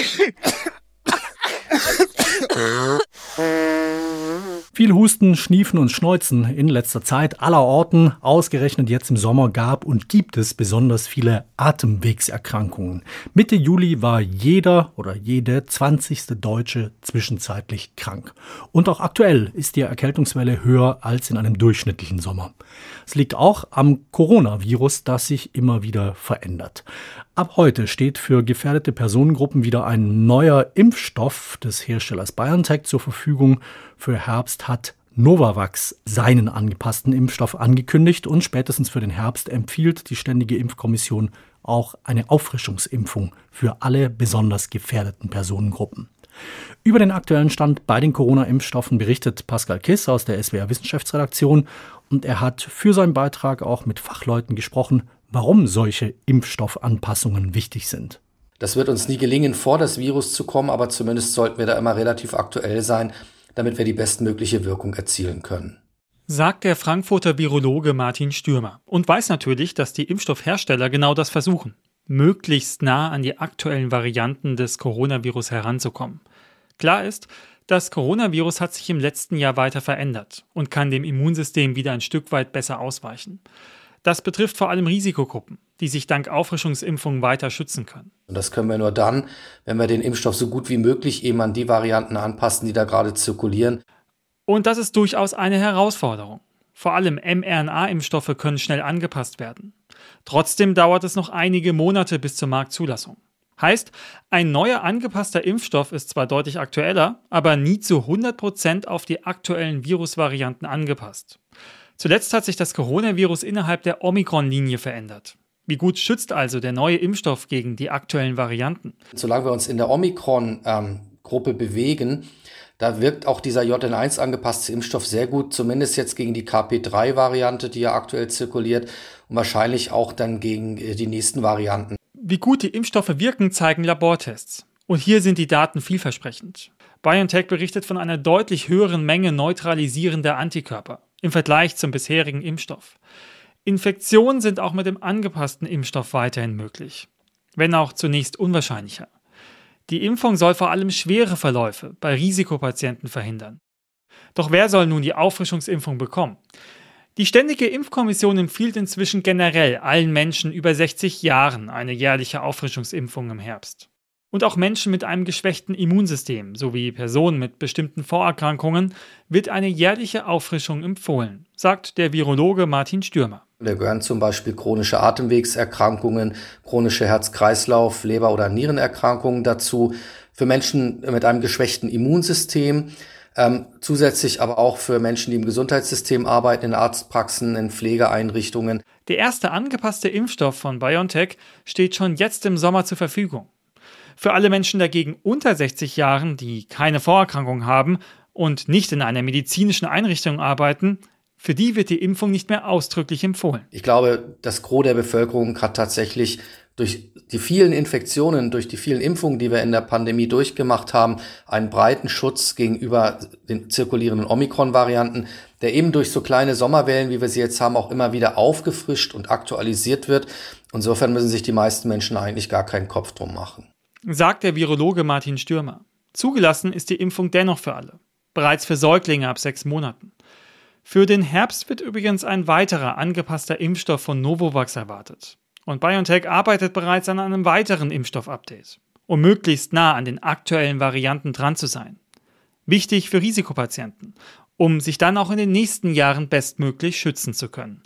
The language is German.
Viel Husten, Schniefen und Schneuzen in letzter Zeit aller Orten. Ausgerechnet jetzt im Sommer gab und gibt es besonders viele Atemwegserkrankungen. Mitte Juli war jeder oder jede 20. Deutsche zwischenzeitlich krank. Und auch aktuell ist die Erkältungswelle höher als in einem durchschnittlichen Sommer. Es liegt auch am Coronavirus, das sich immer wieder verändert. Ab heute steht für gefährdete Personengruppen wieder ein neuer Impfstoff des Herstellers BioNTech zur Verfügung. Für Herbst hat Novavax seinen angepassten Impfstoff angekündigt und spätestens für den Herbst empfiehlt die Ständige Impfkommission auch eine Auffrischungsimpfung für alle besonders gefährdeten Personengruppen. Über den aktuellen Stand bei den Corona-Impfstoffen berichtet Pascal Kiss aus der SWR Wissenschaftsredaktion und er hat für seinen Beitrag auch mit Fachleuten gesprochen, warum solche Impfstoffanpassungen wichtig sind. Das wird uns nie gelingen, vor das Virus zu kommen, aber zumindest sollten wir da immer relativ aktuell sein, damit wir die bestmögliche Wirkung erzielen können. Sagt der Frankfurter Virologe Martin Stürmer und weiß natürlich, dass die Impfstoffhersteller genau das versuchen, möglichst nah an die aktuellen Varianten des Coronavirus heranzukommen. Klar ist, das Coronavirus hat sich im letzten Jahr weiter verändert und kann dem Immunsystem wieder ein Stück weit besser ausweichen. Das betrifft vor allem Risikogruppen, die sich dank Auffrischungsimpfungen weiter schützen können. Und das können wir nur dann, wenn wir den Impfstoff so gut wie möglich eben an die Varianten anpassen, die da gerade zirkulieren. Und das ist durchaus eine Herausforderung. Vor allem mRNA-Impfstoffe können schnell angepasst werden. Trotzdem dauert es noch einige Monate bis zur Marktzulassung. Heißt, ein neuer angepasster Impfstoff ist zwar deutlich aktueller, aber nie zu 100% auf die aktuellen Virusvarianten angepasst. Zuletzt hat sich das Coronavirus innerhalb der Omikron-Linie verändert. Wie gut schützt also der neue Impfstoff gegen die aktuellen Varianten? Solange wir uns in der Omikron-Gruppe bewegen, da wirkt auch dieser JN1 angepasste Impfstoff sehr gut, zumindest jetzt gegen die KP3-Variante, die ja aktuell zirkuliert und wahrscheinlich auch dann gegen die nächsten Varianten. Wie gut die Impfstoffe wirken, zeigen Labortests. Und hier sind die Daten vielversprechend. BioNTech berichtet von einer deutlich höheren Menge neutralisierender Antikörper im Vergleich zum bisherigen Impfstoff. Infektionen sind auch mit dem angepassten Impfstoff weiterhin möglich, wenn auch zunächst unwahrscheinlicher. Die Impfung soll vor allem schwere Verläufe bei Risikopatienten verhindern. Doch wer soll nun die Auffrischungsimpfung bekommen? Die Ständige Impfkommission empfiehlt inzwischen generell allen Menschen über 60 Jahren eine jährliche Auffrischungsimpfung im Herbst. Und auch Menschen mit einem geschwächten Immunsystem sowie Personen mit bestimmten Vorerkrankungen wird eine jährliche Auffrischung empfohlen, sagt der Virologe Martin Stürmer. Da gehören zum Beispiel chronische Atemwegserkrankungen, chronische Herz-Kreislauf-, Leber- oder Nierenerkrankungen dazu, für Menschen mit einem geschwächten Immunsystem, zusätzlich aber auch für Menschen, die im Gesundheitssystem arbeiten, in Arztpraxen, in Pflegeeinrichtungen. Der erste angepasste Impfstoff von BioNTech steht schon jetzt im Sommer zur Verfügung. Für alle Menschen dagegen unter 60 Jahren, die keine Vorerkrankung haben und nicht in einer medizinischen Einrichtung arbeiten, für die wird die Impfung nicht mehr ausdrücklich empfohlen. Ich glaube, das Gros der Bevölkerung hat tatsächlich durch die vielen Infektionen, durch die vielen Impfungen, die wir in der Pandemie durchgemacht haben, einen breiten Schutz gegenüber den zirkulierenden Omikron-Varianten, der eben durch so kleine Sommerwellen, wie wir sie jetzt haben, auch immer wieder aufgefrischt und aktualisiert wird. Insofern müssen sich die meisten Menschen eigentlich gar keinen Kopf drum machen. Sagt der Virologe Martin Stürmer. Zugelassen ist die Impfung dennoch für alle. Bereits für Säuglinge ab 6 Monaten. Für den Herbst wird übrigens ein weiterer angepasster Impfstoff von Novavax erwartet. Und BioNTech arbeitet bereits an einem weiteren Impfstoff-Update, um möglichst nah an den aktuellen Varianten dran zu sein. Wichtig für Risikopatienten, um sich dann auch in den nächsten Jahren bestmöglich schützen zu können.